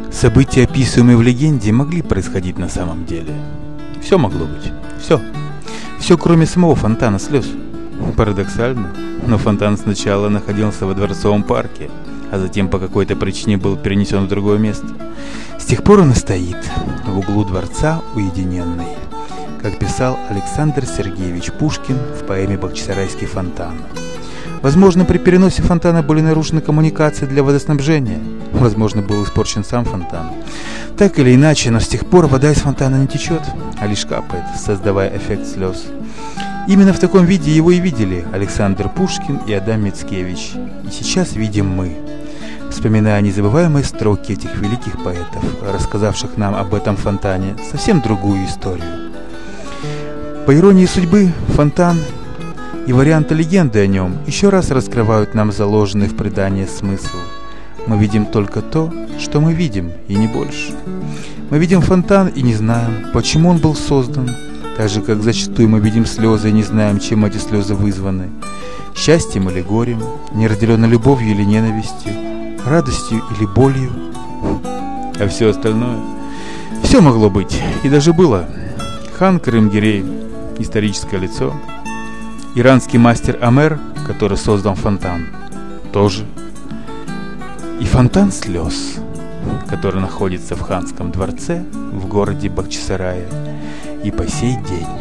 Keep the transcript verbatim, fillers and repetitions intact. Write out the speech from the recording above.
События, описываемые в легенде, могли происходить на самом деле. Все могло быть. Все. Все, кроме самого фонтана слез. Парадоксально, но фонтан сначала находился во Дворцовом парке, а затем по какой-то причине был перенесен в другое место. С тех пор он и стоит в углу дворца уединенный, как писал Александр Сергеевич Пушкин в поэме «Бахчисарайский фонтан». Возможно, при переносе фонтана были нарушены коммуникации для водоснабжения. Возможно, был испорчен сам фонтан. Так или иначе, но с тех пор вода из фонтана не течет, а лишь капает, создавая эффект слез. Именно в таком виде его и видели Александр Пушкин и Адам Мицкевич. И сейчас видим мы, вспоминая незабываемые строки этих великих поэтов, рассказавших нам об этом фонтане совсем другую историю. По иронии судьбы, фонтан и варианты легенды о нем еще раз раскрывают нам заложенный в предание смысл. Мы видим только то, что мы видим, и не больше. Мы видим фонтан и не знаем, почему он был создан, так же, как зачастую мы видим слезы и не знаем, чем эти слезы вызваны. Счастьем или горем, неразделенной любовью или ненавистью, радостью или болью. А все остальное? Все могло быть, и даже было. Хан Карим-Гирей, историческое лицо. Иранский мастер Амер, который создал фонтан, тоже. И фонтан слез, который находится в ханском дворце в городе Бахчисарае и по сей день.